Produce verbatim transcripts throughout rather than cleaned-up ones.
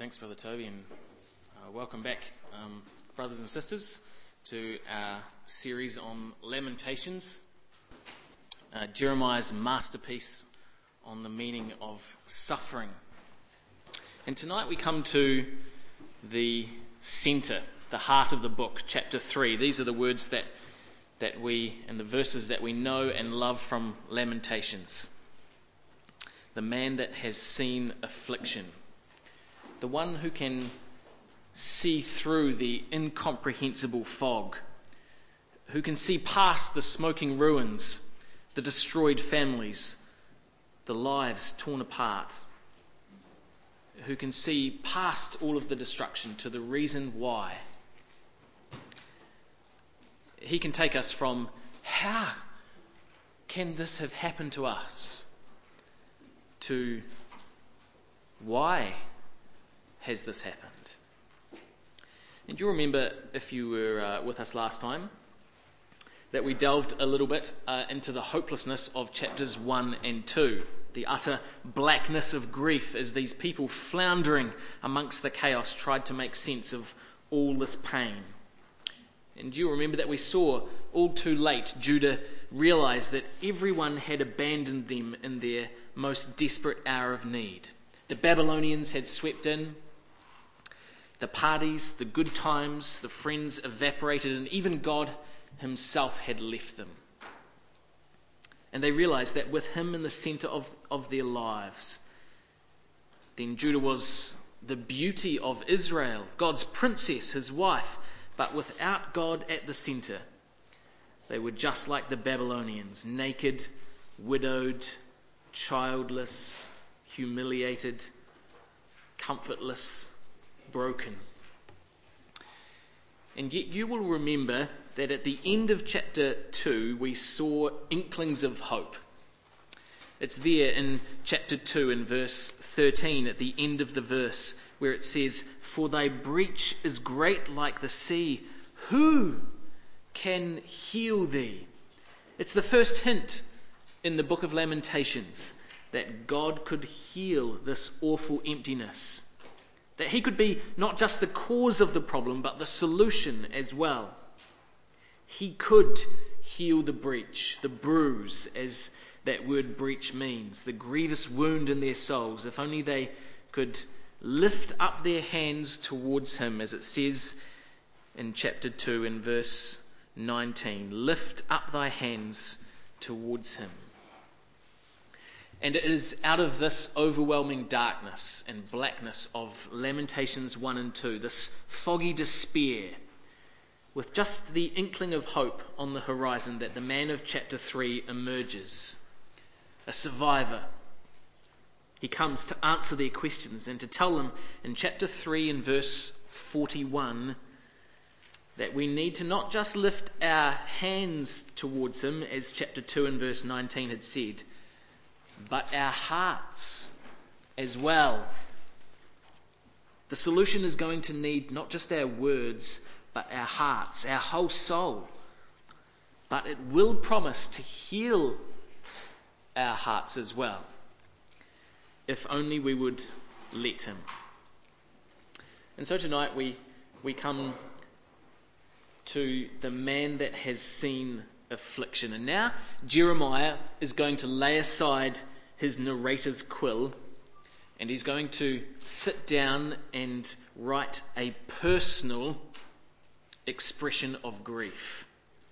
Thanks, Brother Toby, and uh, welcome back, um, brothers and sisters, to our series on Lamentations, uh, Jeremiah's masterpiece on the meaning of suffering. And tonight we come to the centre, the heart of the book, chapter three. These are the words that, that we, and the verses that we know and love from Lamentations. The man that has seen affliction. The one who can see through the incomprehensible fog, who can see past the smoking ruins, the destroyed families, the lives torn apart, who can see past all of the destruction to the reason why. He can take us from, how can this have happened to us, to why has this happened? And do you remember, if you were uh, with us last time, that we delved a little bit uh, into the hopelessness of chapters one and two, the utter blackness of grief as these people floundering amongst the chaos tried to make sense of all this pain. And do you remember that we saw all too late Judah realise that everyone had abandoned them in their most desperate hour of need. The Babylonians had swept in. The parties, the good times, the friends evaporated, and even God himself had left them. And they realised that with him in the centre of, of their lives, then Judah was the beauty of Israel, God's princess, his wife, but without God at the centre, they were just like the Babylonians, naked, widowed, childless, humiliated, comfortless, broken. And yet you will remember that at the end of chapter two we saw inklings of hope. It's there in chapter two in verse thirteen at the end of the verse where it says, "For thy breach is great like the sea, who can heal thee?" It's the first hint in the book of Lamentations that God could heal this awful emptiness. That he could be not just the cause of the problem, but the solution as well. He could heal the breach, the bruise, as that word breach means, the grievous wound in their souls, if only they could lift up their hands towards him, as it says in chapter two in verse nineteen, lift up thy hands towards him. And it is out of this overwhelming darkness and blackness of Lamentations one and two, this foggy despair, with just the inkling of hope on the horizon, that the man of chapter three emerges, a survivor. He comes to answer their questions and to tell them in chapter three and verse forty-one that we need to not just lift our hands towards him, as chapter two and verse nineteen had said, but our hearts as well. The solution is going to need not just our words, but our hearts, our whole soul. But it will promise to heal our hearts as well, if only we would let him. And so tonight we, we come to the man that has seen affliction. And now Jeremiah is going to lay aside his narrator's quill, and he's going to sit down and write a personal expression of grief.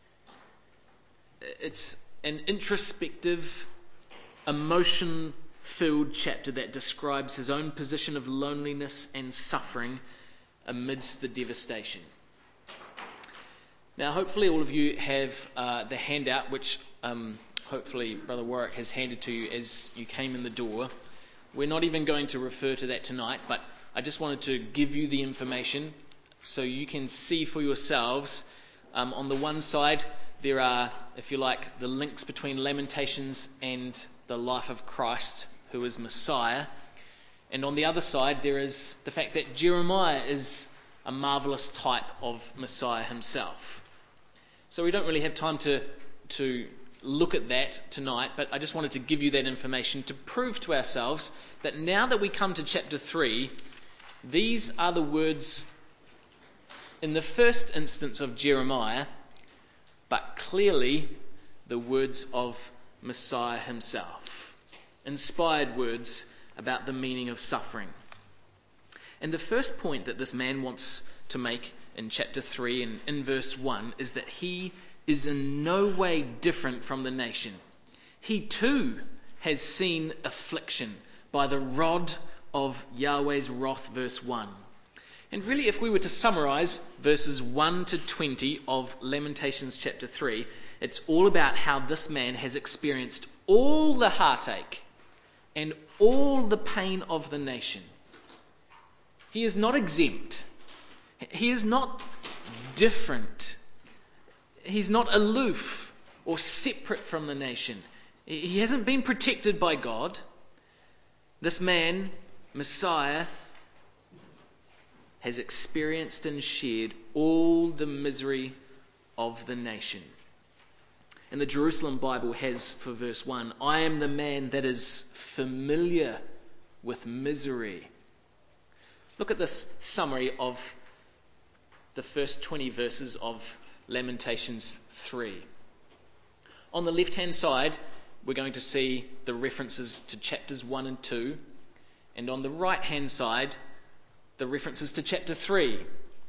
It's an introspective, emotion-filled chapter that describes his own position of loneliness and suffering amidst the devastation. Now, hopefully all of you have uh, the handout, which um, hopefully Brother Warwick has handed to you as you came in the door. We're not even going to refer to that tonight, but I just wanted to give you the information so you can see for yourselves. Um, on the one side, there are, if you like, the links between Lamentations and the life of Christ, who is Messiah. And on the other side, there is the fact that Jeremiah is a marvellous type of Messiah himself. So we don't really have time to, to look at that tonight, but I just wanted to give you that information to prove to ourselves that now that we come to chapter three, These are the words in the first instance of Jeremiah, but clearly the words of Messiah himself. Inspired words about the meaning of suffering. And the first point that this man wants to make in chapter three and in verse one is that he is in no way different from the nation. He too has seen affliction by the rod of Yahweh's wrath, verse one. And really, if we were to summarize verses one to twenty of Lamentations chapter three, it's all about how this man has experienced all the heartache and all the pain of the nation. He is not exempt. He is not different. He's not aloof or separate from the nation. He hasn't been protected by God. This man, Messiah, has experienced and shared all the misery of the nation. And the Jerusalem Bible has for verse one, I am the man that is familiar with misery. Look at this summary of the first twenty verses of Lamentations three. On the left-hand side, we're going to see the references to chapters one and two, and on the right-hand side, the references to chapter three.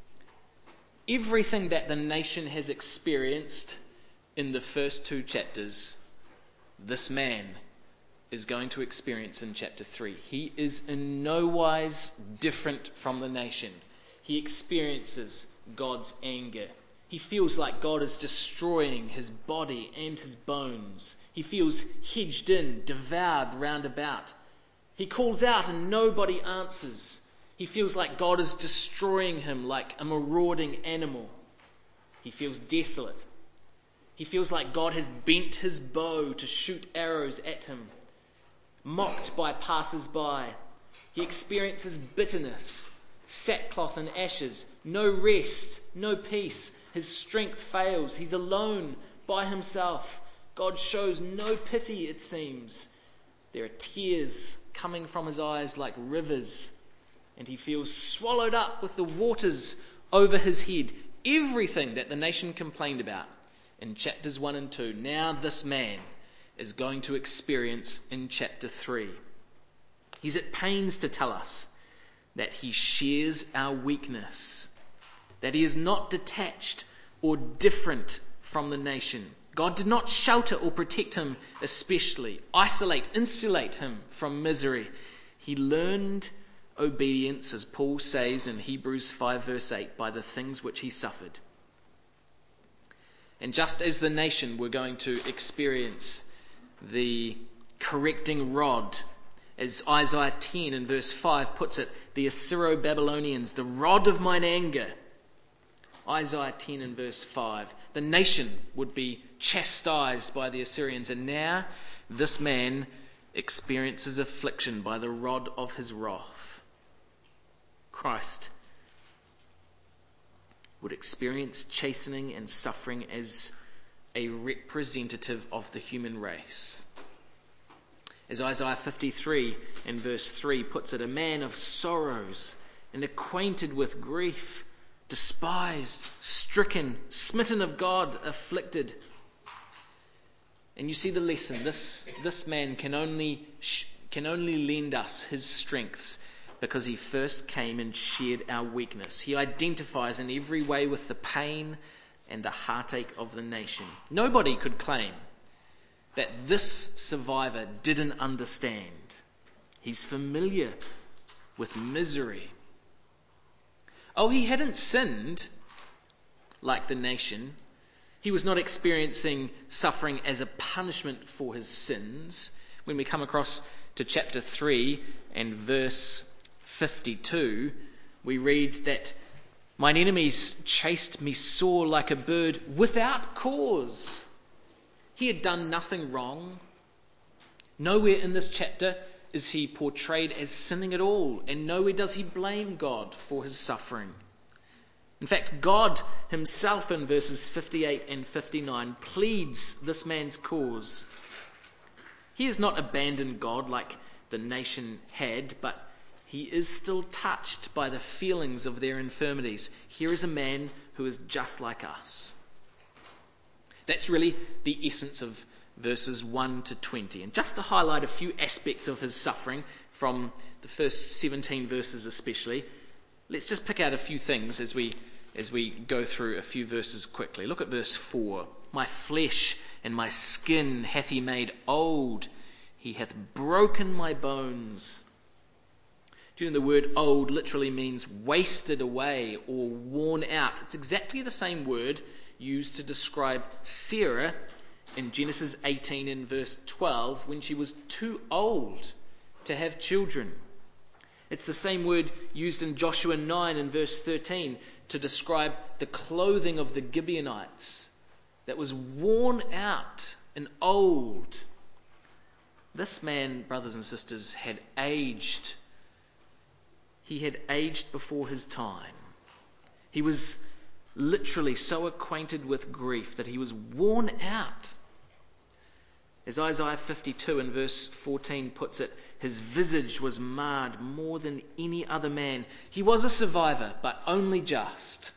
Everything that the nation has experienced in the first two chapters, this man is going to experience in chapter three. He is in no wise different from the nation. He experiences God's anger. He feels like God is destroying his body and his bones. He feels hedged in, devoured round about. He calls out and nobody answers. He feels like God is destroying him like a marauding animal. He feels desolate. He feels like God has bent his bow to shoot arrows at him, mocked by passers-by. He experiences bitterness, sackcloth and ashes, no rest, no peace. His strength fails. He's alone by himself. God shows no pity, it seems. There are tears coming from his eyes like rivers, and he feels swallowed up with the waters over his head. Everything that the nation complained about in chapters one and two, now this man is going to experience in chapter three. He's at pains to tell us that he shares our weakness, that he is not detached or different from the nation. God did not shelter or protect him especially, isolate, insulate him from misery. He learned obedience, as Paul says in Hebrews five verse eight, by the things which he suffered. And just as the nation were going to experience the correcting rod, as Isaiah ten in verse five puts it, the Assyro-Babylonians, the rod of mine anger. Isaiah ten in verse five, the nation would be chastised by the Assyrians, and now this man experiences affliction by the rod of his wrath. Christ would experience chastening and suffering as a representative of the human race. As Isaiah fifty-three in verse three puts it, a man of sorrows and acquainted with grief, despised, stricken, smitten of God, afflicted. And you see the lesson. This, this man can only, can only lend us his strengths because he first came and shared our weakness. He identifies in every way with the pain and the heartache of the nation. Nobody could claim that this survivor didn't understand. He's familiar with misery. Oh, he hadn't sinned like the nation. He was not experiencing suffering as a punishment for his sins. When we come across to chapter three and verse fifty-two, we read that mine enemies chased me sore like a bird without cause. He had done nothing wrong. Nowhere in this chapter is he portrayed as sinning at all, and nowhere does he blame God for his suffering. In fact, God himself in verses fifty-eight and fifty-nine pleads this man's cause. He has not abandoned God like the nation had, but He is still touched by the feelings of their infirmities. Here is a man who is just like us. That's really the essence of verses one to twenty. And just to highlight a few aspects of his suffering from the first seventeen verses especially, let's just pick out a few things as we as we go through a few verses quickly. Look at verse four. My flesh and my skin hath he made old. He hath broken my bones. Do you know the word old literally means wasted away or worn out? It's exactly the same word used to describe Sarah in Genesis eighteen in verse twelve when she was too old to have children. It's the same word used in Joshua nine in verse thirteen to describe the clothing of the Gibeonites that was worn out and old. This man, brothers and sisters, had aged. He had aged before his time. He was literally so acquainted with grief that he was worn out. As Isaiah fifty-two in verse fourteen puts it, his visage was marred more than any other man. He was a survivor, but only just.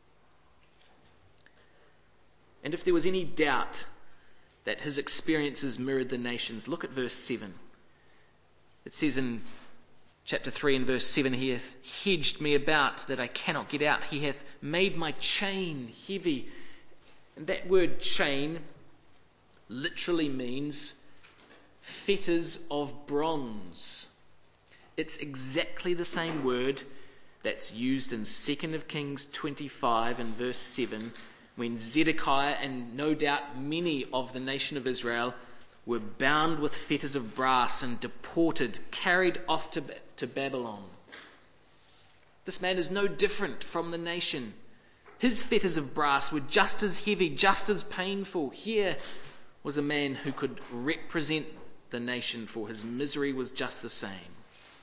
And if there was any doubt that his experiences mirrored the nations, look at verse seven. It says in chapter three and verse seven, he hath hedged me about that I cannot get out. He hath made my chain heavy. And that word chain literally means fetters of bronze. It's exactly the same word that's used in Second Kings twenty-five and verse seven, when Zedekiah and no doubt many of the nation of Israel were bound with fetters of brass and deported, carried off to, to Babylon. This man is no different from the nation. His fetters of brass were just as heavy, just as painful. Here was a man who could represent the nation, for his misery was just the same.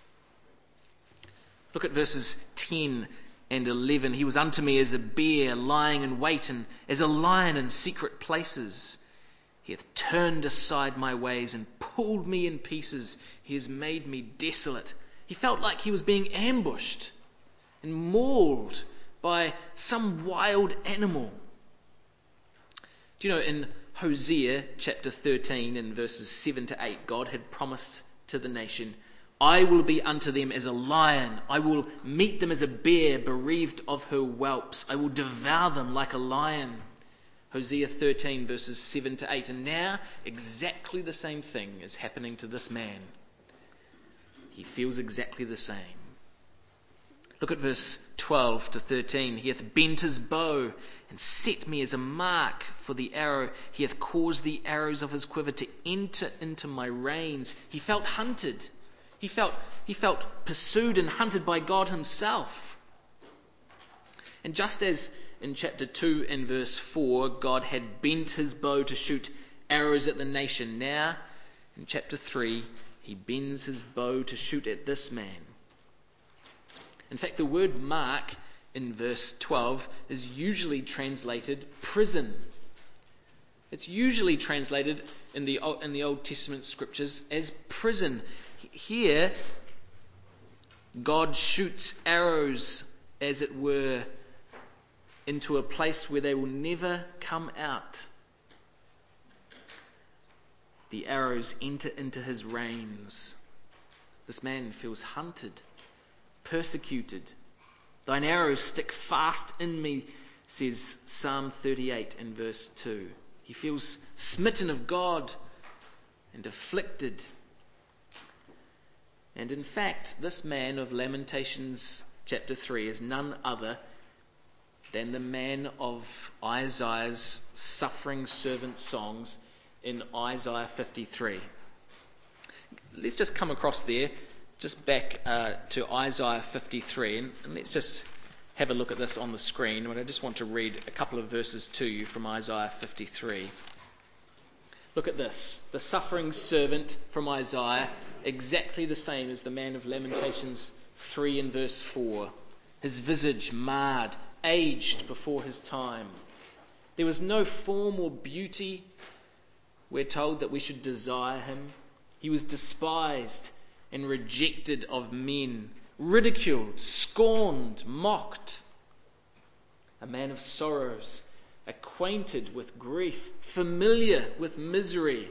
Look at verses ten and eleven. He was unto me as a bear lying in wait, and as a lion in secret places. He hath turned aside my ways and pulled me in pieces. He has made me desolate. He felt like he was being ambushed and mauled by some wild animal. Do you know, in Hosea chapter thirteen and verses seven to eight, God had promised to the nation, I will be unto them as a lion. I will meet them as a bear bereaved of her whelps. I will devour them like a lion. Hosea thirteen verses seven to eight. And now exactly the same thing is happening to this man. He feels exactly the same. Look at verse twelve to thirteen. He hath bent his bow and set me as a mark for the arrow. He hath caused the arrows of his quiver to enter into my reins. He felt hunted. He felt, he felt pursued and hunted by God himself. And just as in chapter two and verse four, God had bent his bow to shoot arrows at the nation, now in chapter three, he bends his bow to shoot at this man. In fact, the word mark in verse twelve is usually translated prison. It's usually translated in the in the Old Testament scriptures as prison. Here, God shoots arrows, as it were, into a place where they will never come out. The arrows enter into his reins. This man feels hunted, persecuted. Thine arrows stick fast in me, says Psalm thirty-eight and verse two. He feels smitten of God and afflicted. And in fact, this man of Lamentations chapter three is none other than the man of Isaiah's suffering servant songs in Isaiah fifty-three. Let's just come across there, just back uh, to Isaiah fifty-three, and, and let's just have a look at this on the screen. But I just want to read a couple of verses to you from Isaiah fifty-three. Look at this. The suffering servant from Isaiah, exactly the same as the man of Lamentations three and verse four. His visage marred, aged before his time. There was no form or beauty. We're told that we should desire him. He was despised and rejected of men, ridiculed, scorned, mocked. A man of sorrows, acquainted with grief, familiar with misery.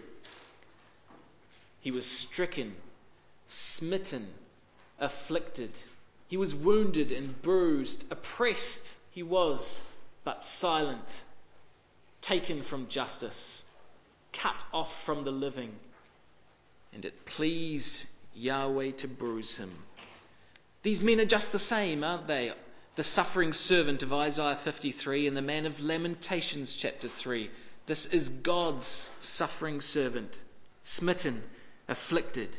He was stricken, smitten, afflicted. He was wounded and bruised, oppressed he was, but silent, taken from justice, cut off from the living. And it pleased Yahweh to bruise him. These men are just the same, aren't they? The suffering servant of Isaiah fifty-three and the man of Lamentations chapter three. This is God's suffering servant, smitten, afflicted.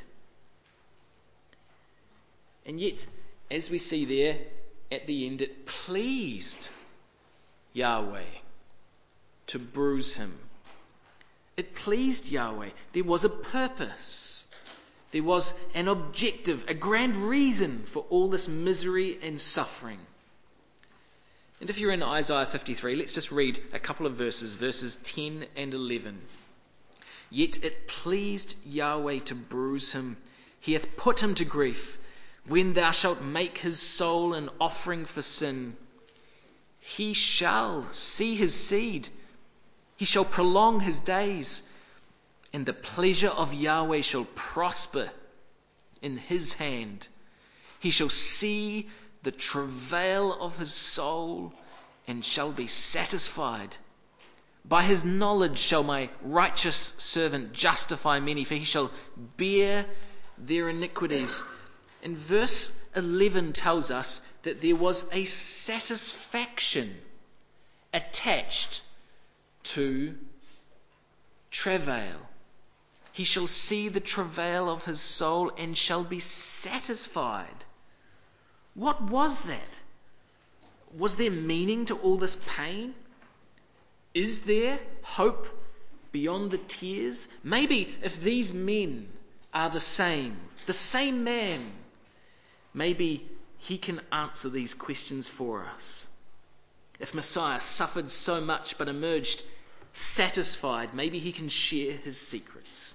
And yet, as we see there at the end, it pleased Yahweh to bruise him. It pleased Yahweh. There was a purpose. There was an objective, a grand reason for all this misery and suffering. And if you're in Isaiah fifty-three, let's just read a couple of verses, verses ten and eleven. Yet it pleased Yahweh to bruise him. He hath put him to grief. When thou shalt make his soul an offering for sin, he shall see his seed. He shall prolong his days, and the pleasure of Yahweh shall prosper in his hand. He shall see the travail of his soul, and shall be satisfied. By his knowledge shall my righteous servant justify many, for he shall bear their iniquities. And verse eleven tells us that there was a satisfaction attached to travail. He shall see the travail of his soul and shall be satisfied. What was that? Was there meaning to all this pain? Is there hope beyond the tears? Maybe if these men are the same, the same man, maybe he can answer these questions for us. If Messiah suffered so much but emerged satisfied, maybe he can share his secrets.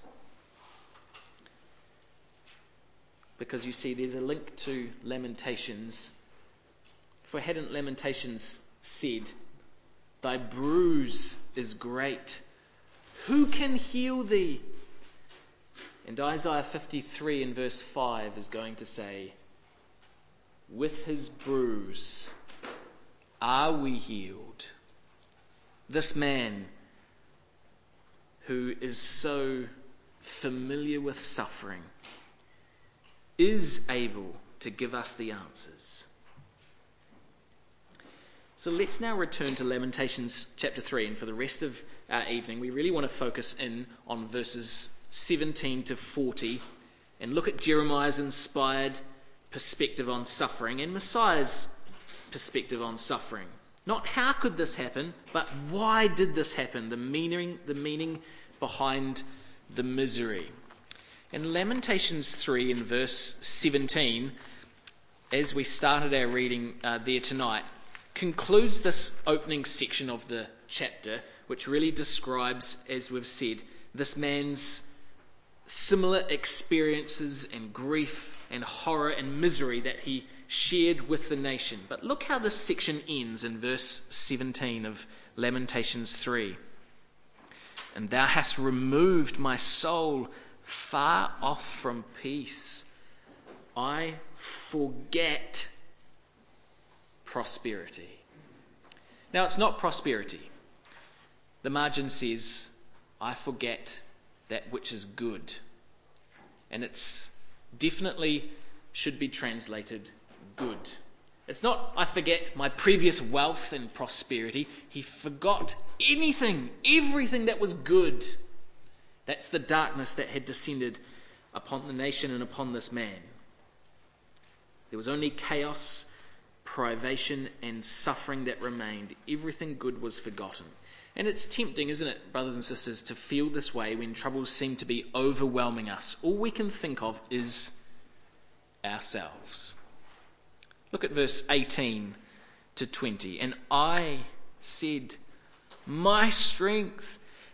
Because you see, there's a link to Lamentations. For hadn't Lamentations said, thy bruise is great, who can heal thee? And Isaiah fifty-three in verse five is going to say, with his bruise are we healed. This man who is so familiar with suffering is able to give us the answers. So let's now return to Lamentations chapter three, and for the rest of our evening we really want to focus in on verses seventeen to forty and look at Jeremiah's inspired perspective on suffering and Messiah's perspective on suffering. Not how could this happen, but why did this happen? The meaning, the meaning behind the misery. In Lamentations three in verse seventeen, as we started our reading uh, there tonight, concludes this opening section of the chapter, which really describes, as we've said, this man's similar experiences and grief and horror and misery that he shared with the nation. But look how this section ends in verse seventeen of Lamentations three. And thou hast removed my soul far off from peace. I forget prosperity. Now, it's not prosperity. The margin says, I forget that which is good. And it's definitely should be translated good. It's not, I forget my previous wealth and prosperity. He forgot anything, everything that was good. That's the darkness that had descended upon the nation and upon this man. There was only chaos, privation, and suffering that remained. Everything good was forgotten. And it's tempting, isn't it, brothers and sisters, to feel this way when troubles seem to be overwhelming us. All we can think of is ourselves. Look at verse eighteen to twenty. And I said, my strength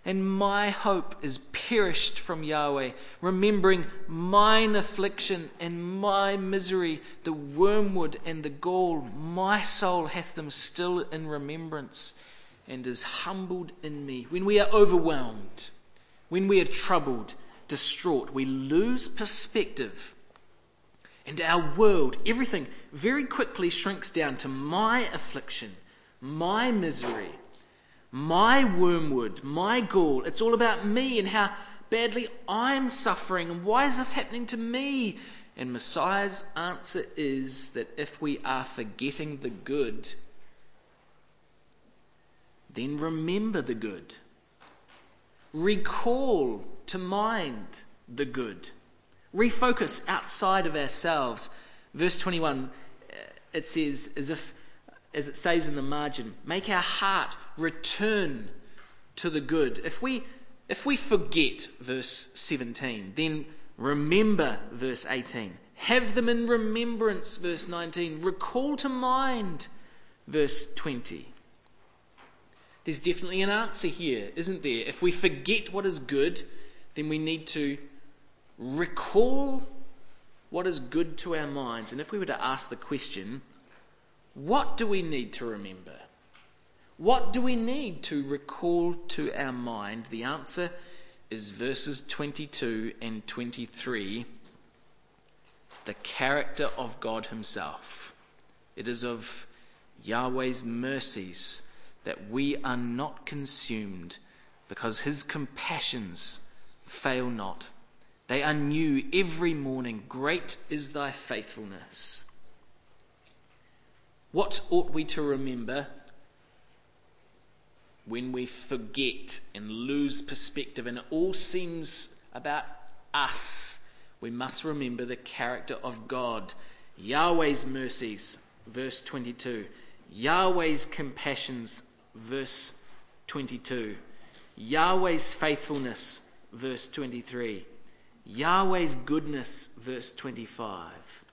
and my hope is perished from Yahweh, remembering mine affliction and my misery, the wormwood and the gall. My soul hath them still in remembrance, and is humbled in me. When we are overwhelmed, when we are troubled, distraught, we lose perspective. And our world, everything very quickly shrinks down to my affliction, my misery, my wormwood, my gall. It's all about me and how badly I'm suffering, and why is this happening to me? And Messiah's answer is that if we are forgetting the good, then remember the good. Recall to mind the good. Refocus outside of ourselves. Verse twenty-one, it says, as if, as it says in the margin, make our heart return to the good. If we, if we forget verse seventeen, then remember verse eighteen. Have them in remembrance, verse nineteen. Recall to mind, verse twenty. There's definitely an answer here, isn't there? If we forget what is good, then we need to recall what is good to our minds. And if we were to ask the question, what do we need to remember? What do we need to recall to our mind? The answer is verses twenty-two and twenty-three, the character of God himself. It is of Yahweh's mercies that we are not consumed, because his compassions fail not. They are new every morning. Great is thy faithfulness. What ought we to remember when we forget and lose perspective and it all seems about us? We must remember the character of God. Yahweh's mercies, verse twenty-two. Yahweh's compassions, verse twenty-two. Yahweh's faithfulness, verse twenty-three. Yahweh's goodness, verse twenty-five.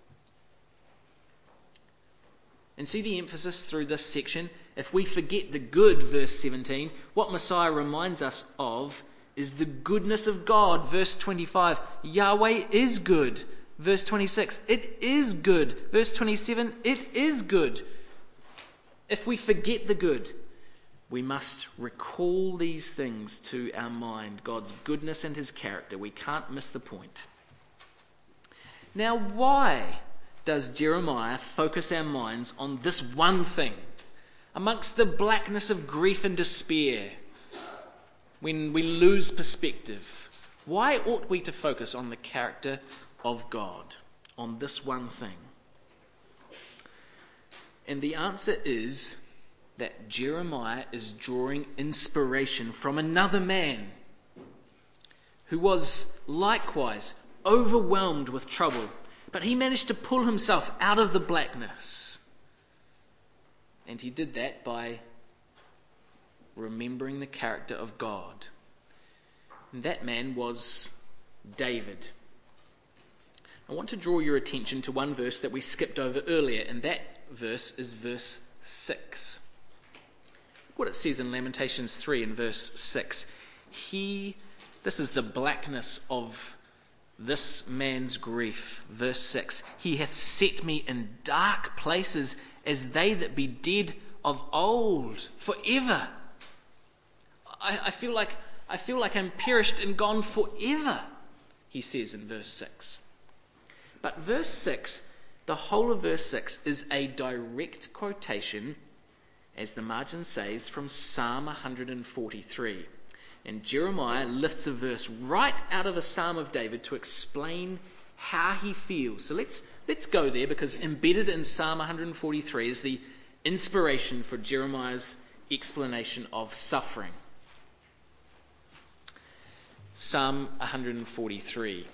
And see the emphasis through this section. If we forget the good, verse seventeen, what Messiah reminds us of is the goodness of God, verse twenty-five. Yahweh is good, verse twenty-six. It is good, verse twenty-seven. It is good. If we forget the good, we must recall these things to our mind, God's goodness and his character. We can't miss the point. Now, why does Jeremiah focus our minds on this one thing amongst the blackness of grief and despair when we lose perspective? Why ought we to focus on the character of God, on this one thing? And the answer is that Jeremiah is drawing inspiration from another man who was likewise overwhelmed with trouble, but he managed to pull himself out of the blackness. And he did that by remembering the character of God. And that man was David. I want to draw your attention to one verse that we skipped over earlier, and that verse is verse six. Look what it says in Lamentations three and verse six. He, this is the blackness of this man's grief. Verse six. He hath set me in dark places as they that be dead of old forever. I, I feel like I feel like I'm perished and gone forever, he says in verse six. But verse six, the whole of verse six is a direct quotation, as the margin says, from Psalm one forty-three. And Jeremiah lifts a verse right out of a Psalm of David to explain how he feels. So let's let's go there, because embedded in Psalm one forty-three is the inspiration for Jeremiah's explanation of suffering. Psalm one forty-three.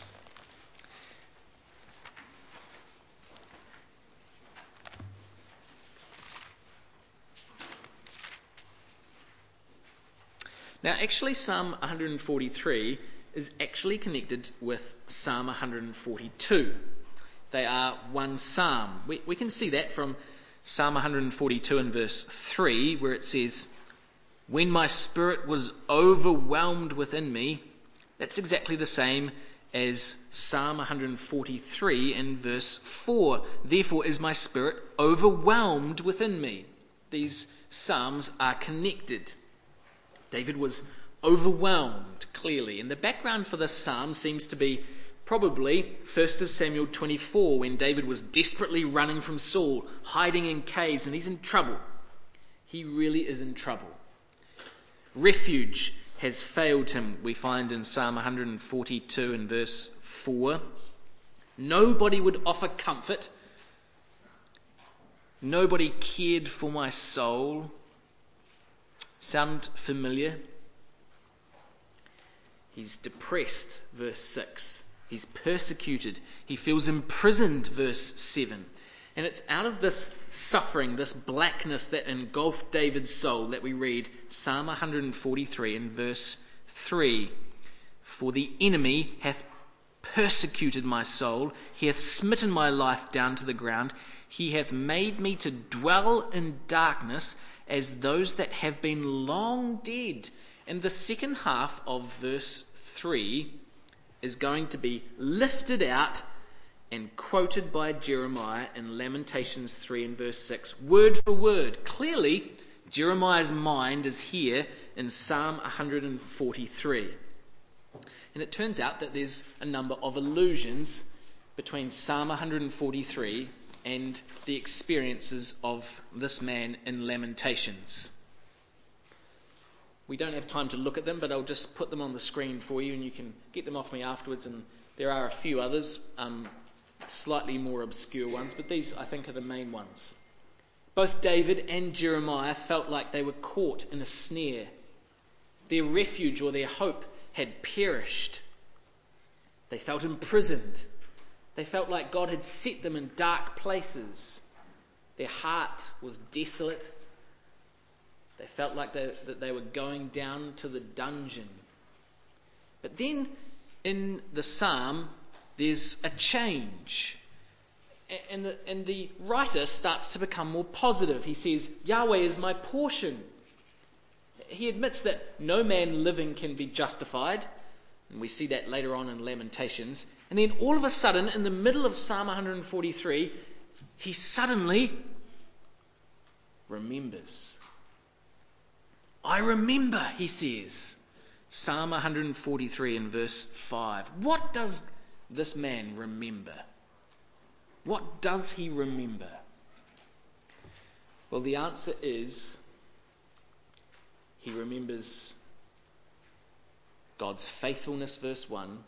Now, actually, Psalm one forty-three is actually connected with Psalm one forty-two. They are one psalm. We, we can see that from Psalm one forty-two and verse three, where it says, When my spirit was overwhelmed within me, that's exactly the same as Psalm one forty-three in verse four. Therefore is my spirit overwhelmed within me. These psalms are connected. David was overwhelmed, clearly. And the background for this psalm seems to be probably First Samuel twenty-four, when David was desperately running from Saul, hiding in caves, and he's in trouble. He really is in trouble. Refuge has failed him, we find in Psalm one forty-two and verse four. Nobody would offer comfort. Nobody cared for my soul. Sound familiar? He's depressed, verse six. He's persecuted. He feels imprisoned, verse seven. And it's out of this suffering, this blackness that engulfed David's soul that we read Psalm one forty-three in verse three. For the enemy hath persecuted my soul. He hath smitten my life down to the ground. He hath made me to dwell in darkness as those that have been long dead. And the second half of verse three is going to be lifted out and quoted by Jeremiah in Lamentations three and verse six, word for word. Clearly, Jeremiah's mind is here in Psalm one forty-three. And it turns out that there's a number of allusions between Psalm one forty-three and the experiences of this man in Lamentations. We don't have time to look at them, but I'll just put them on the screen for you and you can get them off me afterwards. And there are a few others, um, slightly more obscure ones, but these I think are the main ones. Both David and Jeremiah felt like they were caught in a snare. Their refuge or their hope had perished. They felt imprisoned. They felt like God had set them in dark places. Their heart was desolate. They felt like they, that they were going down to the dungeon. But then in the psalm, there's a change. And the, and the writer starts to become more positive. He says, Yahweh is my portion. He admits that no man living can be justified. And we see that later on in Lamentations. And then all of a sudden, in the middle of Psalm one forty-three, he suddenly remembers. I remember, he says. Psalm one forty-three in verse five. What does this man remember? What does he remember? Well, the answer is he remembers God's faithfulness, verse one,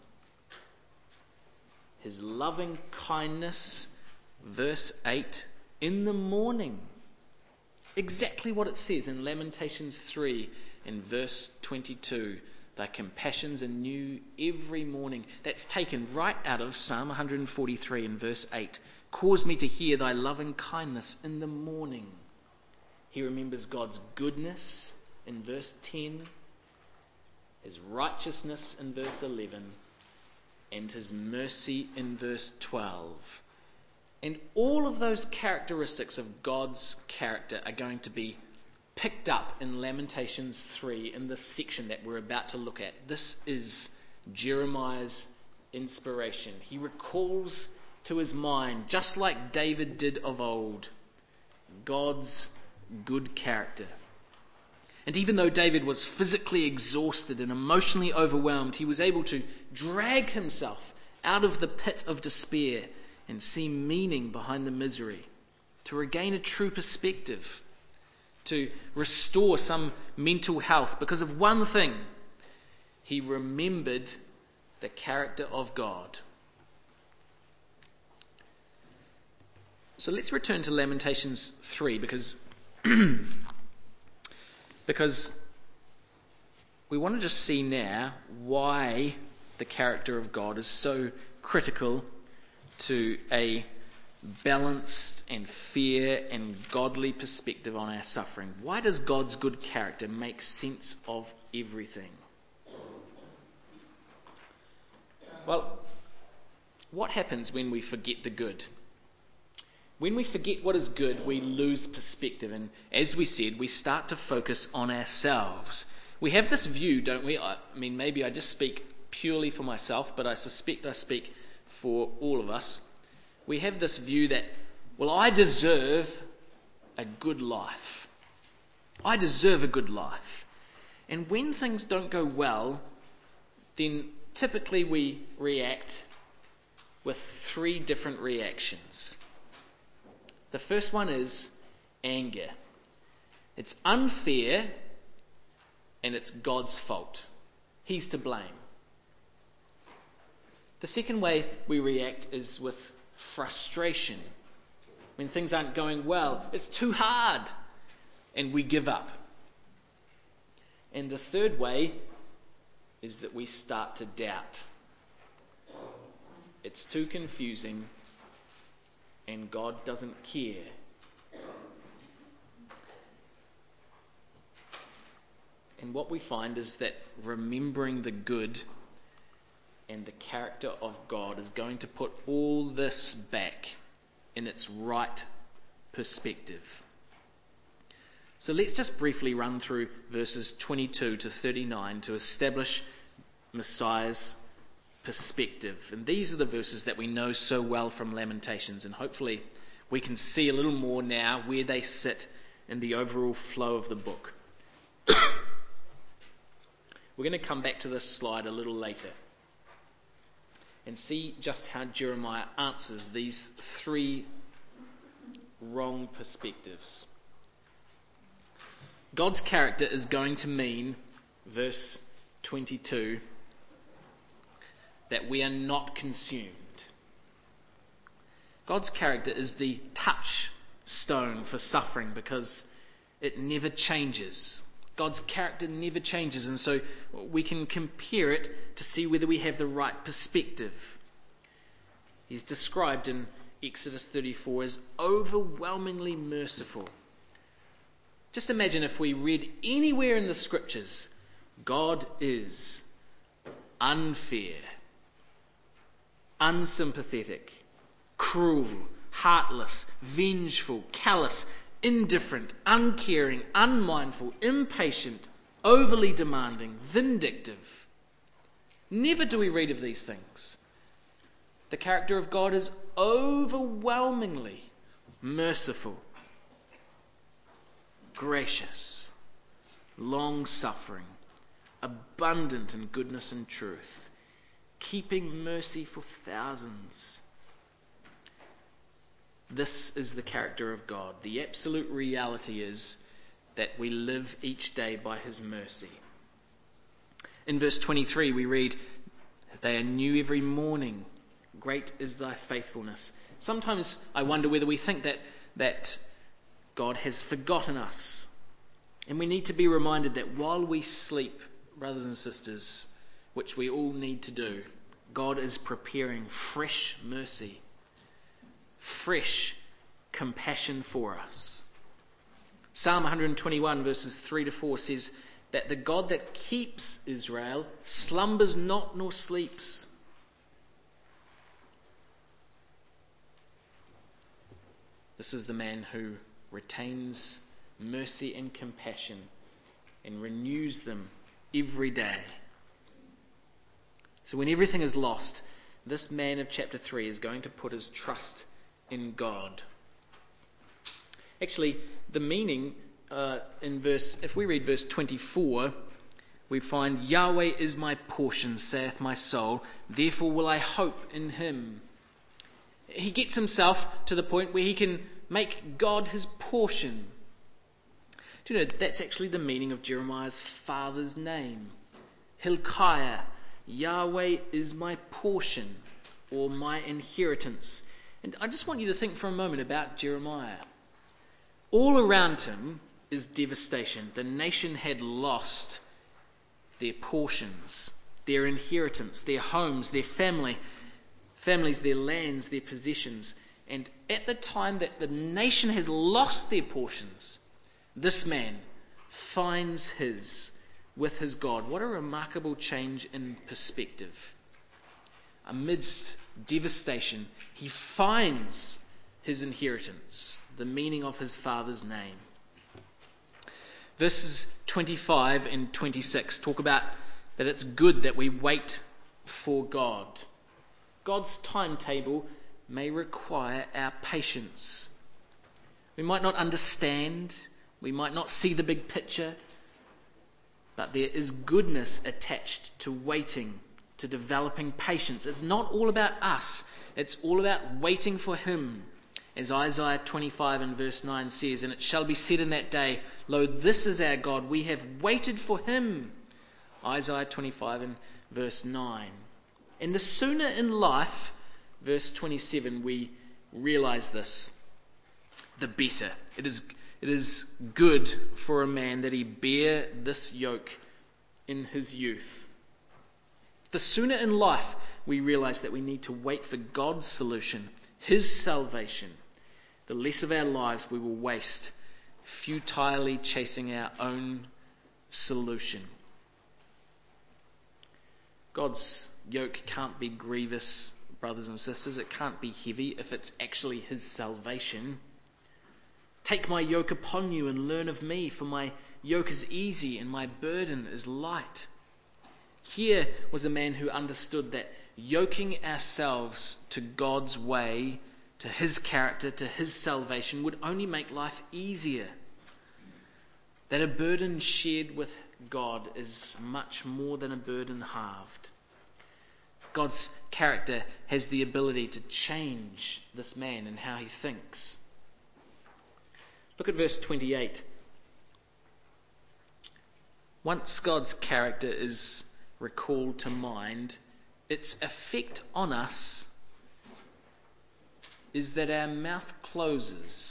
his loving kindness, verse eight, in the morning. Exactly what it says in Lamentations three in verse twenty-two. Thy compassions are new every morning. That's taken right out of Psalm one forty-three in verse eight. Cause me to hear thy loving kindness in the morning. He remembers God's goodness in verse ten, his righteousness in verse eleven, and his mercy in verse twelve. And all of those characteristics of God's character are going to be picked up in Lamentations three in this section that we're about to look at. This is Jeremiah's inspiration. He recalls to his mind, just like David did of old, God's good character. And even though David was physically exhausted and emotionally overwhelmed, he was able to drag himself out of the pit of despair and see meaning behind the misery, to regain a true perspective, to restore some mental health because of one thing. He remembered the character of God. So let's return to Lamentations three because, because we want to just see now why the character of God is so critical to a balanced and fair and godly perspective on our suffering. Why does God's good character make sense of everything? Well, what happens when we forget the good? When we forget what is good, we lose perspective. And as we said, we start to focus on ourselves. We have this view, don't we? I mean, maybe I just speak purely for myself, but I suspect I speak for all of us. We have this view that, well, I deserve a good life. I deserve a good life. And when things don't go well, then typically we react with three different reactions. The first one is anger. It's unfair and it's God's fault. He's to blame. The second way we react is with frustration. When things aren't going well, it's too hard and we give up. And the third way is that we start to doubt. It's too confusing and God doesn't care. And what we find is that remembering the good and the character of God is going to put all this back in its right perspective. So let's just briefly run through verses twenty-two to thirty-nine to establish Messiah's perspective. And these are the verses that we know so well from Lamentations, and hopefully we can see a little more now where they sit in the overall flow of the book. We're going to come back to this slide a little later and see just how Jeremiah answers these three wrong perspectives. God's character is going to mean, verse twenty-two, that we are not consumed. God's character is the touchstone for suffering because it never changes. God's character never changes, and so we can compare it to see whether we have the right perspective. He's described in Exodus thirty-four as overwhelmingly merciful. Just imagine if we read anywhere in the scriptures, God is unfair, unsympathetic, cruel, heartless, vengeful, callous, indifferent, uncaring, unmindful, impatient, overly demanding, vindictive. Never do we read of these things. The character of God is overwhelmingly merciful, gracious, long-suffering, abundant in goodness and truth, keeping mercy for thousands. This is the character of God. The absolute reality is that we live each day by his mercy. In verse twenty-three we read, "They are new every morning. Great is thy faithfulness." Sometimes I wonder whether we think that that God has forgotten us. And we need to be reminded that while we sleep, brothers and sisters, which we all need to do, God is preparing fresh mercy, fresh compassion for us. Psalm one twenty-one verses three to four says that the God that keeps Israel slumbers not nor sleeps. This is the man who retains mercy and compassion and renews them every day. So when everything is lost, this man of chapter three is going to put his trust in God. Actually, the meaning uh, in verse, if we read verse twenty-four, we find, "Yahweh is my portion, saith my soul, therefore will I hope in him." He gets himself to the point where he can make God his portion. Do you know, that's actually the meaning of Jeremiah's father's name. Hilkiah, Yahweh is my portion, or my inheritance. And I just want you to think for a moment about Jeremiah. All around him is devastation. The nation had lost their portions, their inheritance, their homes, their family, families, their lands, their possessions. And at the time that the nation has lost their portions, this man finds his with his God. What a remarkable change in perspective. Amidst devastation, he finds his inheritance, the meaning of his Father's name. Verses twenty-five and twenty-six talk about that it's good that we wait for God. God's timetable may require our patience. We might not understand, we might not see the big picture, but there is goodness attached to waiting, to developing patience. It's not all about us, it's all about waiting for him. As Isaiah twenty-five and verse nine says, and it shall be said in that day, lo, this is our God, we have waited for him. Isaiah twenty-five and verse nine. And the sooner in life, verse twenty-seven, we realize this, the better. It is, it is good for a man that he bear this yoke in his youth. The sooner in life we realize that we need to wait for God's solution, his salvation, the less of our lives we will waste futilely chasing our own solution. God's yoke can't be grievous, brothers and sisters. It can't be heavy if it's actually his salvation. Take my yoke upon you and learn of me, for my yoke is easy and my burden is light. Here was a man who understood that yoking ourselves to God's way, to his character, to his salvation, would only make life easier. That a burden shared with God is much more than a burden halved. God's character has the ability to change this man and how he thinks. Look at verse twenty-eight. Once God's character is recalled to mind, its effect on us is that our mouth closes.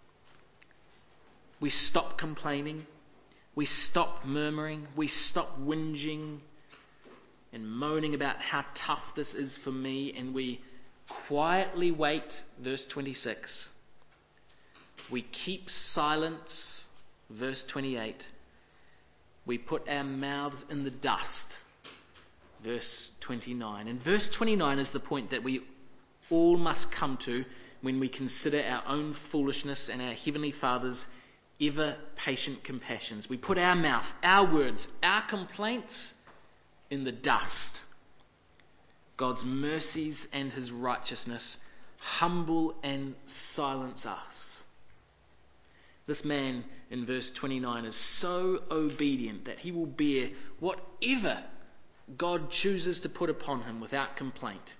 We stop complaining. We stop murmuring. We stop whinging and moaning about how tough this is for me. And we quietly wait, verse twenty-six. We keep silence, verse twenty-eight. We put our mouths in the dust, verse twenty-nine. And verse twenty-nine is the point that we all must come to when we consider our own foolishness and our Heavenly Father's ever-patient compassions. We put our mouth, our words, our complaints in the dust. God's mercies and his righteousness humble and silence us. This man in verse twenty-nine is so obedient that he will bear whatever God chooses to put upon him without complaint.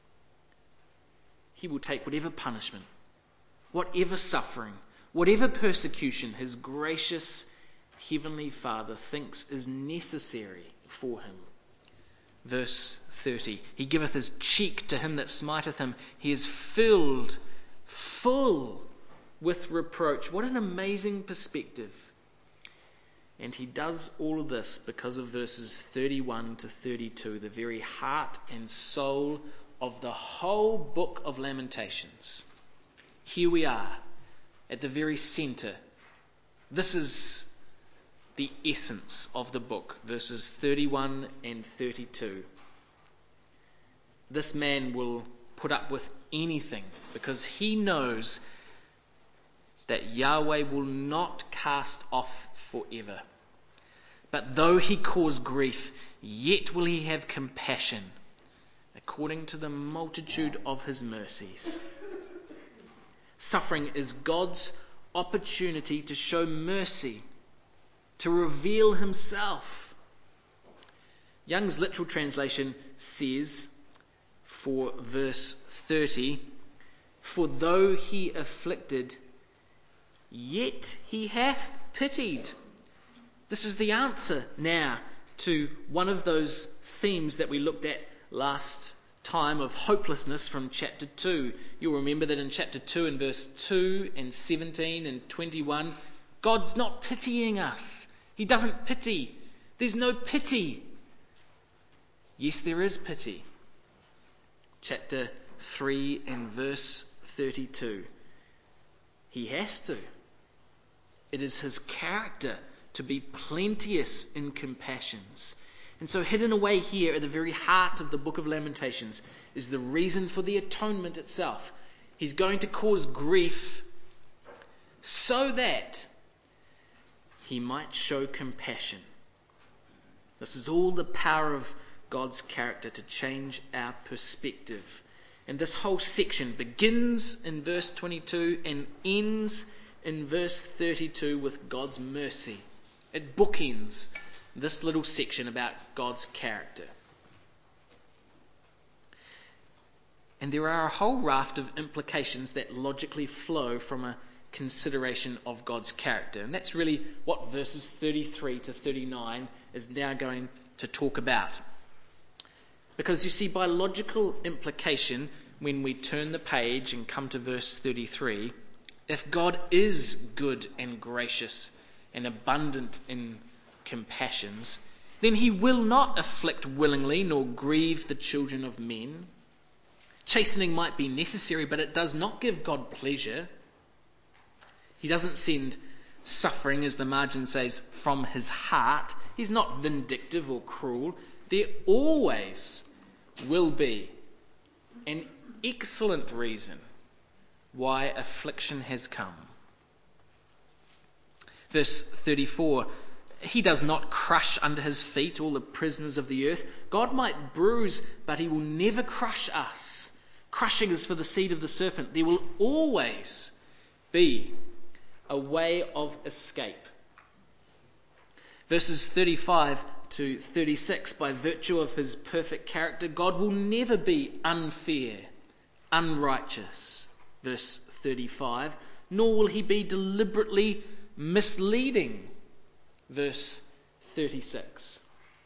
He will take whatever punishment, whatever suffering, whatever persecution his gracious Heavenly Father thinks is necessary for him. Verse thirty, he giveth his cheek to him that smiteth him. He is filled, full with reproach. What an amazing perspective. And he does all of this because of verses thirty-one to thirty-two, the very heart and soul of the whole book of Lamentations. Here we are at the very center. This is the essence of the book, verses thirty-one and thirty-two. This man will put up with anything because he knows that Yahweh will not cast off forever. But though he cause grief, yet will he have compassion, according to the multitude of his mercies. Suffering is God's opportunity to show mercy, to reveal himself. Young's literal translation says, for verse thirty, for though he afflicted, yet he hath pitied. This is the answer now to one of those themes that we looked at last time of hopelessness from chapter two. You'll remember that in chapter two, in verse two and seventeen and twenty-one, God's not pitying us. He doesn't pity. There's no pity. Yes, there is pity. Chapter three and verse thirty-two. He has to. It is his character to be plenteous in compassions. And so hidden away here at the very heart of the book of Lamentations is the reason for the atonement itself. He's going to cause grief so that he might show compassion. This is all the power of God's character to change our perspective. And this whole section begins in verse twenty-two and ends in verse thirty-two with God's mercy. It bookends this little section about God's character. And there are a whole raft of implications that logically flow from a consideration of God's character. And that's really what verses thirty-three to thirty-nine is now going to talk about. Because you see, by logical implication, when we turn the page and come to verse thirty-three, if God is good and gracious and abundant in compassions, then he will not afflict willingly nor grieve the children of men. Chastening might be necessary, but it does not give God pleasure. He doesn't send suffering, as the margin says, from his heart. He's not vindictive or cruel. There always will be an excellent reason why affliction has come. Verse thirty-four, he does not crush under his feet all the prisoners of the earth. God might bruise, but he will never crush us. Crushing is for the seed of the serpent. There will always be a way of escape. Verses thirty-five to thirty-six, by virtue of his perfect character, God will never be unfair, unrighteous. Verse thirty-five, nor will he be deliberately misleading. Verse thirty-six.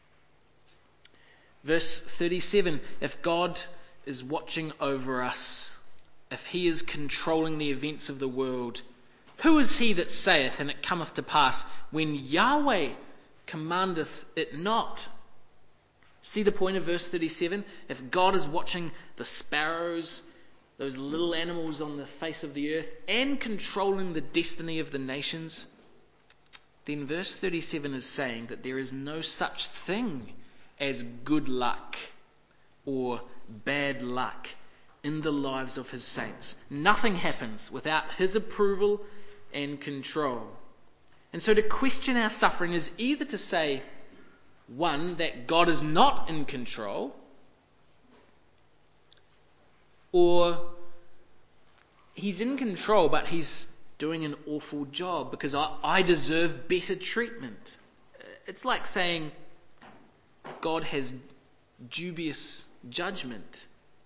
Verse thirty-seven, if God is watching over us, if he is controlling the events of the world, who is he that saith, and it cometh to pass, when Yahweh commandeth it not? See the point of verse thirty-seven? If God is watching the sparrows, those little animals on the face of the earth, and controlling the destiny of the nations, then verse thirty-seven is saying that there is no such thing as good luck or bad luck in the lives of his saints. Nothing happens without his approval and control. And so to question our suffering is either to say, one, that God is not in control, or he's in control but he's doing an awful job because I, I deserve better treatment. It's like saying God has dubious judgment.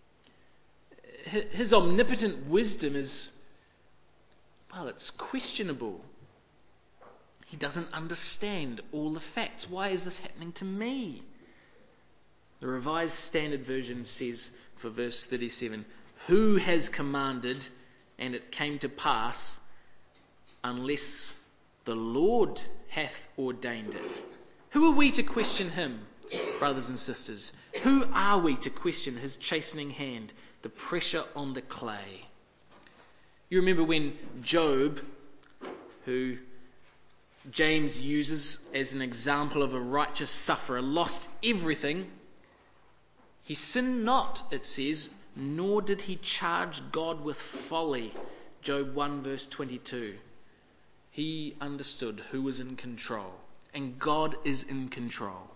His omnipotent wisdom is, well, it's questionable. He doesn't understand all the facts. Why is this happening to me? The Revised Standard Version says for verse thirty-seven, who has commanded and it came to pass unless the Lord hath ordained it? Who are we to question him, brothers and sisters? Who are we to question his chastening hand, the pressure on the clay? You remember when Job, who James uses as an example of a righteous sufferer, lost everything. He sinned not, it says, nor did he charge God with folly. Job one verse twenty-two. He understood who was in control, and God is in control.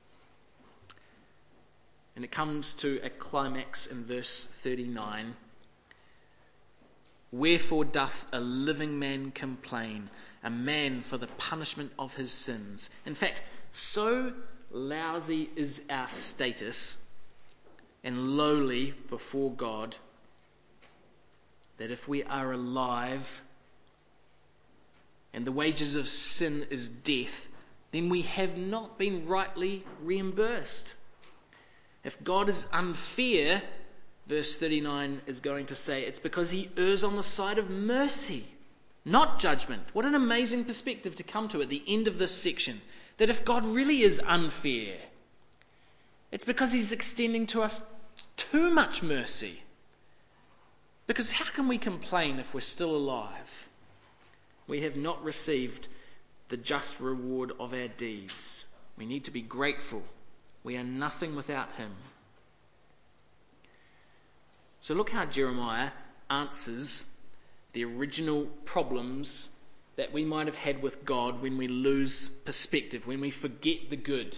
And it comes to a climax in verse thirty-nine. Wherefore doth a living man complain, a man for the punishment of his sins? In fact, so lousy is our status and lowly before God that if we are alive and the wages of sin is death, then we have not been rightly reimbursed. If God is unfair, verse thirty-nine is going to say it's because he errs on the side of mercy, not judgment. What an amazing perspective to come to at the end of this section. That if God really is unfair, it's because he's extending to us too much mercy. Because how can we complain if we're still alive? We have not received the just reward of our deeds. We need to be grateful. We are nothing without him. So look how Jeremiah answers the original problems that we might have had with God when we lose perspective, when we forget the good.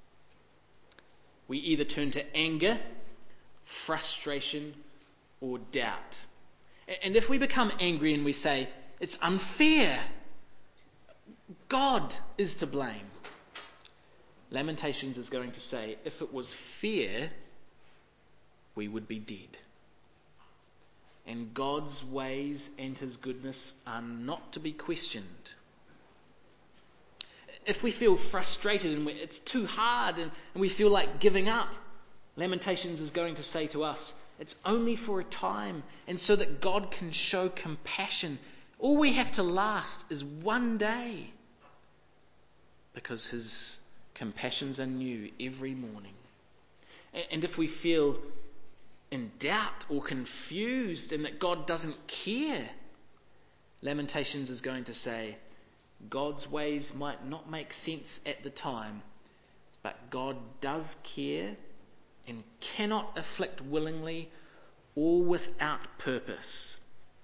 We either turn to anger, frustration, or doubt. And if we become angry and we say, it's unfair, God is to blame, Lamentations is going to say, if it was fair, we would be dead. And God's ways and his goodness are not to be questioned. If we feel frustrated and it's too hard and, and we feel like giving up, Lamentations is going to say to us, it's only for a time, and so that God can show compassion. All we have to last is one day, because his compassions are new every morning. And if we feel in doubt or confused and that God doesn't care, Lamentations is going to say, God's ways might not make sense at the time, but God does care and cannot afflict willingly or without purpose.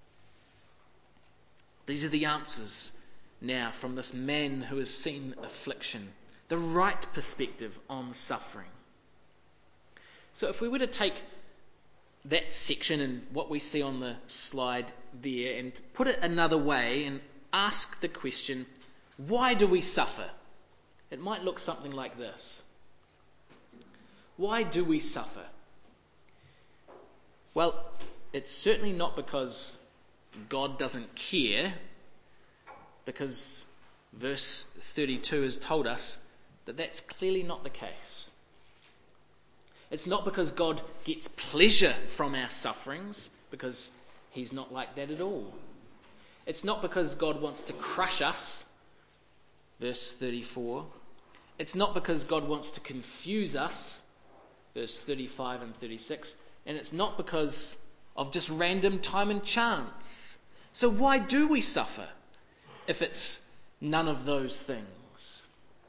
These are the answers now from this man who has seen affliction, the right perspective on suffering. So if we were to take that section and what we see on the slide there and put it another way and ask the question, why do we suffer? It might look something like this. Why do we suffer? Well, it's certainly not because God doesn't care, because verse thirty-two has told us that that's clearly not the case. It's not because God gets pleasure from our sufferings, because he's not like that at all. It's not because God wants to crush us, verse thirty-four. It's not because God wants to confuse us, verse thirty-five and thirty-six. And it's not because of just random time and chance. So why do we suffer if it's none of those things?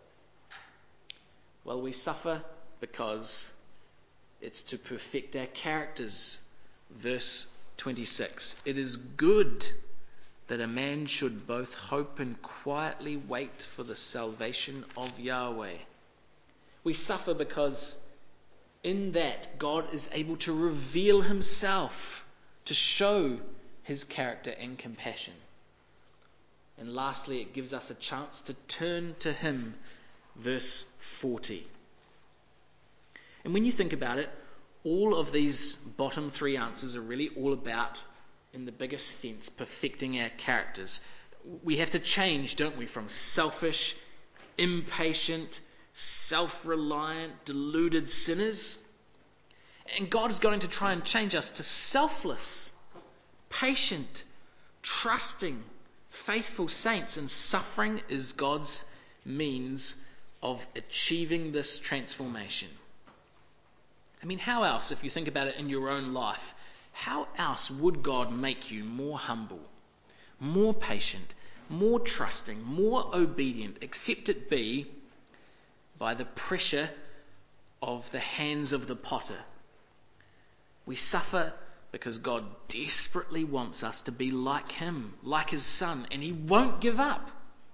Well, we suffer because it's to perfect our characters. Verse twenty-six. It is good that a man should both hope and quietly wait for the salvation of Yahweh. We suffer because in that God is able to reveal himself, to show his character and compassion. And lastly, it gives us a chance to turn to him. Verse forty. And when you think about it, all of these bottom three answers are really all about, in the biggest sense, perfecting our characters. We have to change, don't we, from selfish, impatient, self-reliant, deluded sinners. And God is going to try and change us to selfless, patient, trusting, faithful saints. And suffering is God's means of achieving this transformation. I mean, how else, if you think about it in your own life, how else would God make you more humble, more patient, more trusting, more obedient, except it be by the pressure of the hands of the potter? We suffer because God desperately wants us to be like him, like his son, and he won't give up.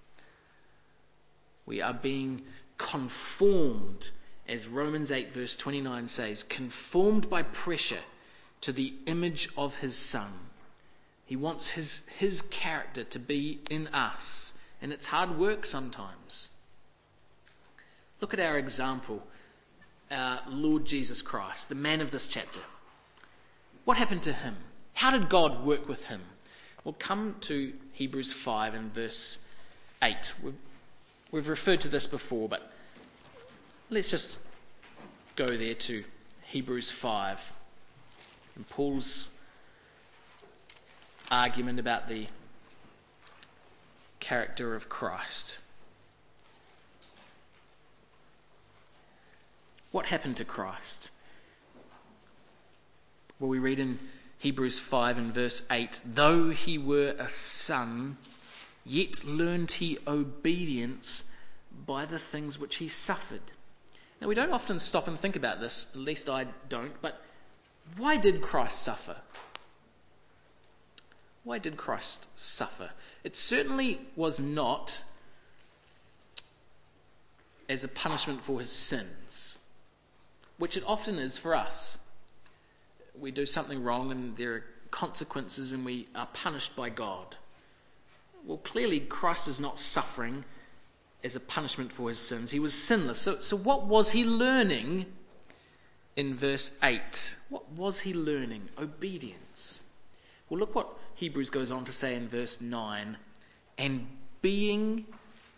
We are being conformed, as Romans eight verse twenty-nine says, conformed by pressure to the image of his son. He wants his, his character to be in us, and it's hard work sometimes. Look at our example, our Lord Jesus Christ, the man of this chapter. What happened to him? How did God work with him? Well, come to Hebrews five and verse eight. We've, we've referred to this before, but let's just go there to Hebrews five. And Paul's argument about the character of Christ. What happened to Christ? Well, we read in Hebrews five and verse eight, though he were a son, yet learned he obedience by the things which he suffered. Now, we don't often stop and think about this, at least I don't, but why did Christ suffer? Why did Christ suffer? It certainly was not as a punishment for his sins, which it often is for us. We do something wrong and there are consequences and we are punished by God. Well, clearly Christ is not suffering as a punishment for his sins. He was sinless. So, so what was he learning in verse eight? What was he learning? Obedience. Well, look what Hebrews goes on to say in verse nine. And being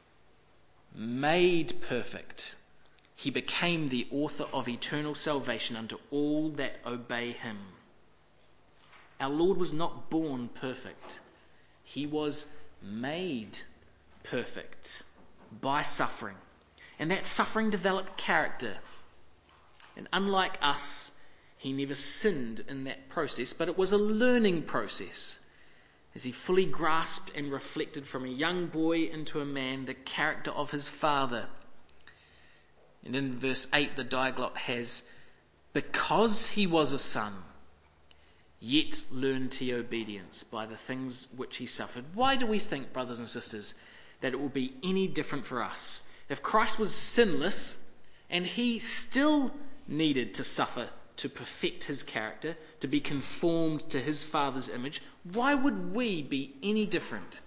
made perfect, he became the author of eternal salvation unto all that obey him. Our Lord was not born perfect. He was made perfect by suffering. And that suffering developed character. And unlike us, he never sinned in that process, but it was a learning process as he fully grasped and reflected from a young boy into a man the character of his father. And in verse eight, the Diaglott has, because he was a son, yet learned he obedience by the things which he suffered. Why do we think, brothers and sisters, that it will be any different for us? If Christ was sinless and he still needed to suffer to perfect his character, to be conformed to his Father's image, why would we be any different?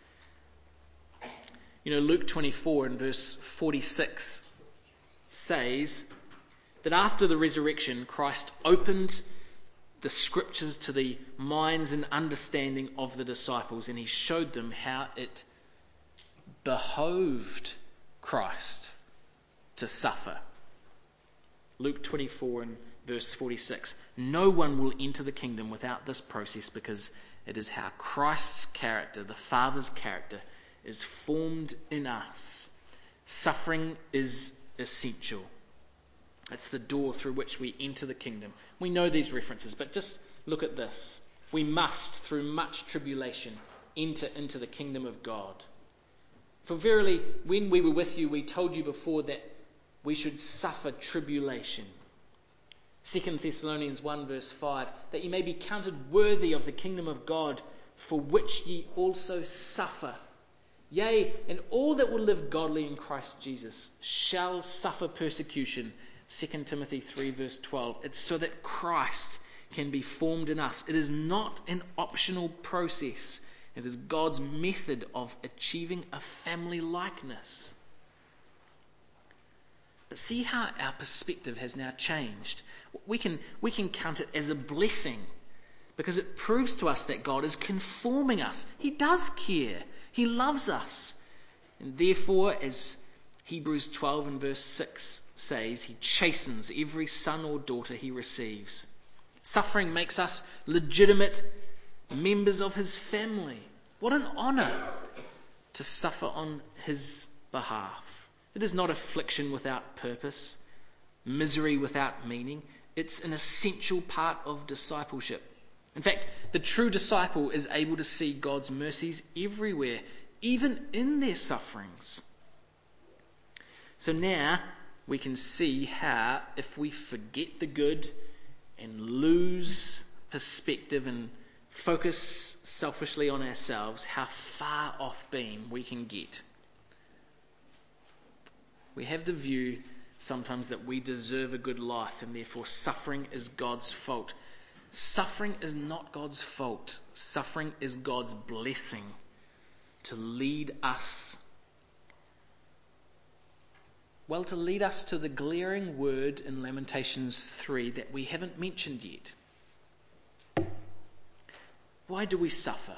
You know, Luke twenty-four and verse forty-six says that after the resurrection, Christ opened the scriptures to the minds and understanding of the disciples, and he showed them how it behoved Christ to suffer. Luke twenty-four and verse forty-six. No one will enter the kingdom without this process, because it is how Christ's character, the Father's character, is formed in us. Suffering is essential. It's the door through which we enter the kingdom. We know these references, but just look at this. We must, through much tribulation, enter into the kingdom of God. For verily, when we were with you, we told you before that we should suffer tribulation. Second Thessalonians one verse five, that ye may be counted worthy of the kingdom of God, for which ye also suffer. Yea, and all that will live godly in Christ Jesus shall suffer persecution. Second Timothy three verse twelve. It's so that Christ can be formed in us. It is not an optional process. It is God's method of achieving a family likeness. But see how our perspective has now changed. We can, we can count it as a blessing because it proves to us that God is conforming us. He does care. He loves us. And therefore, as Hebrews twelve and verse six says, he chastens every son or daughter he receives. Suffering makes us legitimate members of his family. What an honour to suffer on his behalf. It is not affliction without purpose, misery without meaning. It's an essential part of discipleship. In fact, the true disciple is able to see God's mercies everywhere, even in their sufferings. So now we can see how, if we forget the good and lose perspective and focus selfishly on ourselves, how far off being we can get. We have the view sometimes that we deserve a good life and therefore suffering is God's fault. Suffering is not God's fault. Suffering is God's blessing to lead us, well, to lead us to the glaring word in Lamentations three that we haven't mentioned yet. Why do we suffer?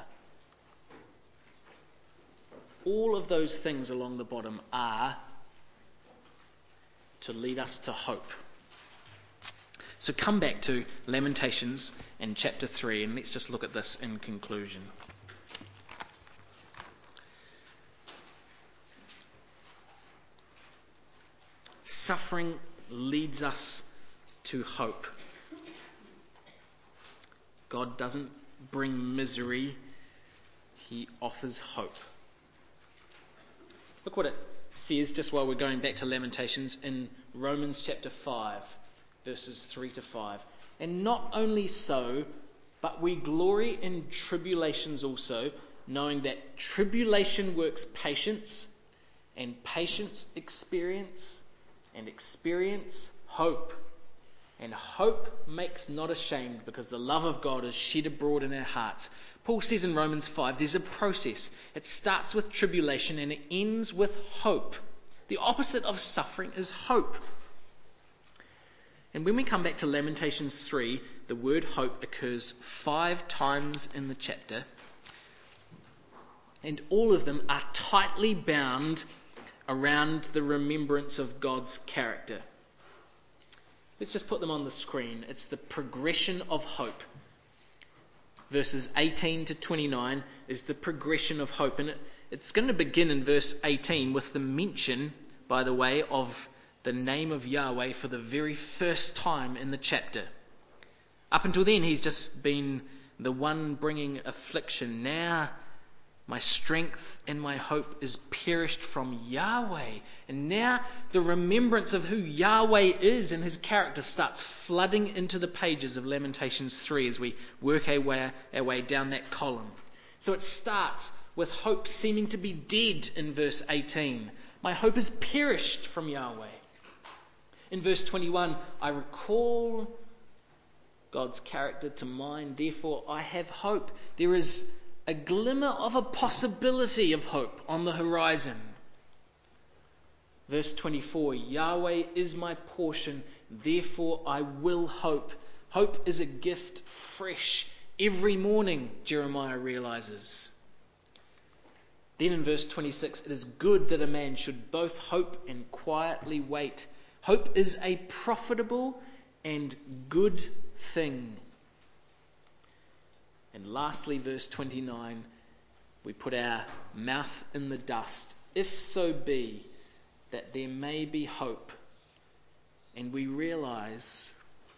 All of those things along the bottom are to lead us to hope. So come back to Lamentations and chapter three, and let's just look at this in conclusion. Suffering leads us to hope. God doesn't bring misery, he offers hope. Look what it says, just while we're going back to Lamentations, in Romans chapter five, verses three to five. And not only so, But we glory in tribulations also, knowing that tribulation works patience, and patience experience, and experience hope. And hope makes not ashamed, because the love of God is shed abroad in our hearts. Paul says in Romans five, there's a process. It starts with tribulation and it ends with hope. The opposite of suffering is hope. And when we come back to Lamentations three, the word hope occurs five times in the chapter. And all of them are tightly bound around the remembrance of God's character. Let's just put them on the screen. It's the progression of hope. Verses eighteen to twenty-nine is the progression of hope. And it, it's going to begin in verse eighteen with the mention, by the way, of the name of Yahweh for the very first time in the chapter. Up until then, he's just been the one bringing affliction. Now, my strength and my hope is perished from Yahweh. And now the remembrance of who Yahweh is and his character starts flooding into the pages of Lamentations three as we work our way, our way down that column. So it starts with hope seeming to be dead in verse eighteen. My hope is perished from Yahweh. In verse twenty-one, I recall God's character to mind, therefore I have hope. There is a glimmer of a possibility of hope on the horizon. Verse twenty-four, Yahweh is my portion, therefore I will hope. Hope is a gift fresh every morning, Jeremiah realizes. Then in verse twenty-six, it is good that a man should both hope and quietly wait. Hope is a profitable and good thing. And lastly, verse twenty-nine, we put our mouth in the dust, if so be that there may be hope. And we realize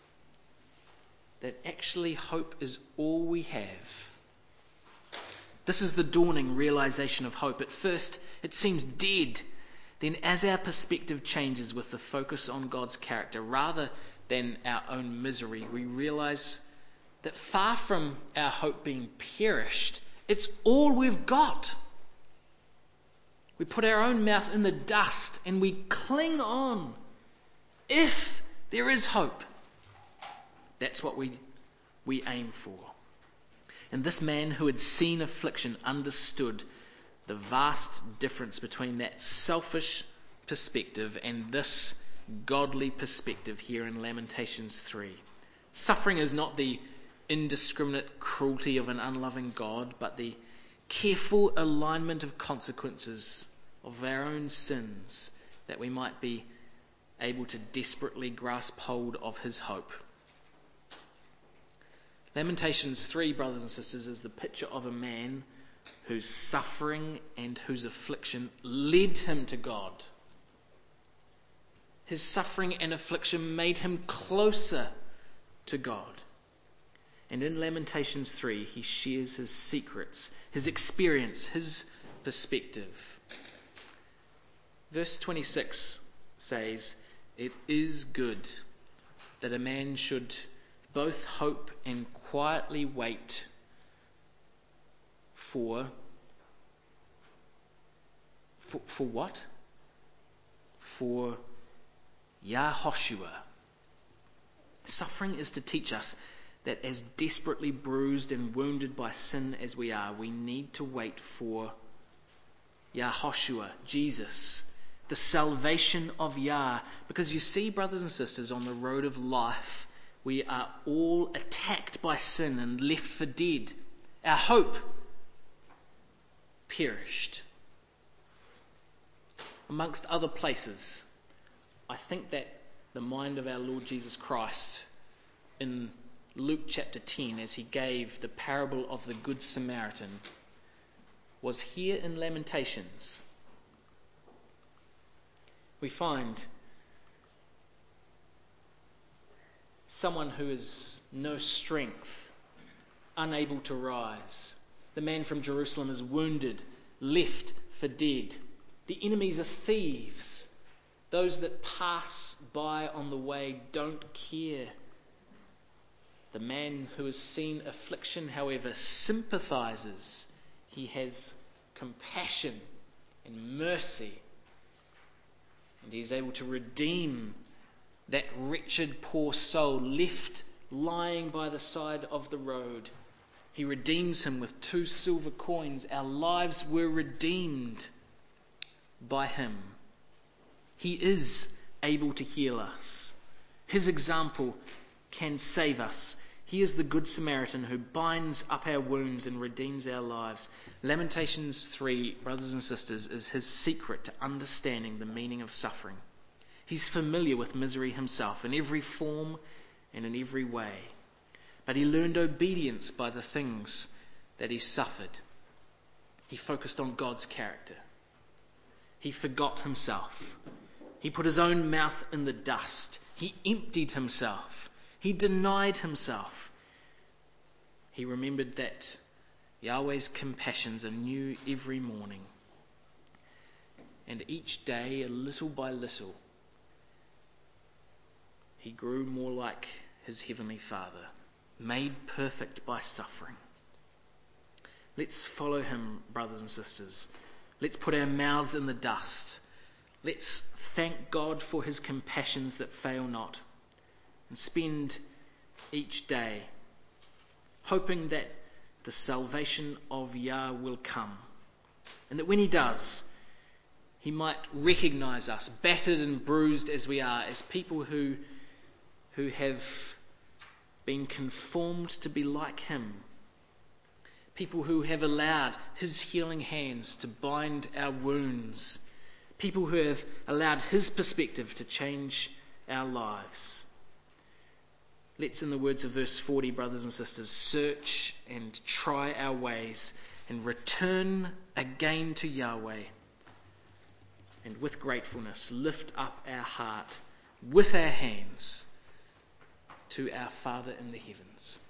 that actually hope is all we have. This is the dawning realization of hope. At first, it seems dead. Then as our perspective changes with the focus on God's character rather than our own misery, we realize that far from our hope being perished, it's all we've got. We put our own mouth in the dust and we cling on. If there is hope, that's what we, we aim for. And this man who had seen affliction understood the vast difference between that selfish perspective and this godly perspective here in Lamentations three. Suffering is not the indiscriminate cruelty of an unloving God, but the careful alignment of consequences of our own sins, that we might be able to desperately grasp hold of his hope. Lamentations three, brothers and sisters, is the picture of a man whose suffering and whose affliction led him to God. His suffering and affliction made him closer to God. And in Lamentations three, he shares his secrets, his experience, his perspective. Verse twenty-six says, "It is good that a man should both hope and quietly wait for, for, for what? For Yahoshua." Suffering is to teach us that as desperately bruised and wounded by sin as we are, we need to wait for Yahoshua, Jesus, the salvation of Yah. Because you see, brothers and sisters, on the road of life, we are all attacked by sin and left for dead. Our hope perished. Amongst other places, I think that the mind of our Lord Jesus Christ in Luke chapter ten, as he gave the parable of the Good Samaritan, was here in Lamentations. We find someone who has no strength, unable to rise. The man from Jerusalem is wounded, left for dead. The enemies are thieves. Those that pass by on the way don't care. The man who has seen affliction, however, sympathizes. He has compassion and mercy. And he is able to redeem that wretched poor soul left lying by the side of the road. He redeems him with two silver coins. Our lives were redeemed by him. He is able to heal us. His example can save us. He is the Good Samaritan who binds up our wounds and redeems our lives. Lamentations three, brothers and sisters, is his secret to understanding the meaning of suffering. He's familiar with misery himself in every form and in every way. But he learned obedience by the things that he suffered. He focused on God's character. He forgot himself. He put his own mouth in the dust. He emptied himself. He denied himself. He remembered that Yahweh's compassions are new every morning. And each day, a little by little, he grew more like his heavenly Father, made perfect by suffering. Let's follow him, brothers and sisters. Let's put our mouths in the dust. Let's thank God for his compassions that fail not, and spend each day hoping that the salvation of Yah will come, and that when he does, he might recognize us, battered and bruised as we are, as people who, who have been conformed to be like him, people who have allowed his healing hands to bind our wounds, people who have allowed his perspective to change our lives. Let's, in the words of verse forty, brothers and sisters, search and try our ways and return again to Yahweh, and with gratefulness lift up our heart with our hands to our Father in the heavens.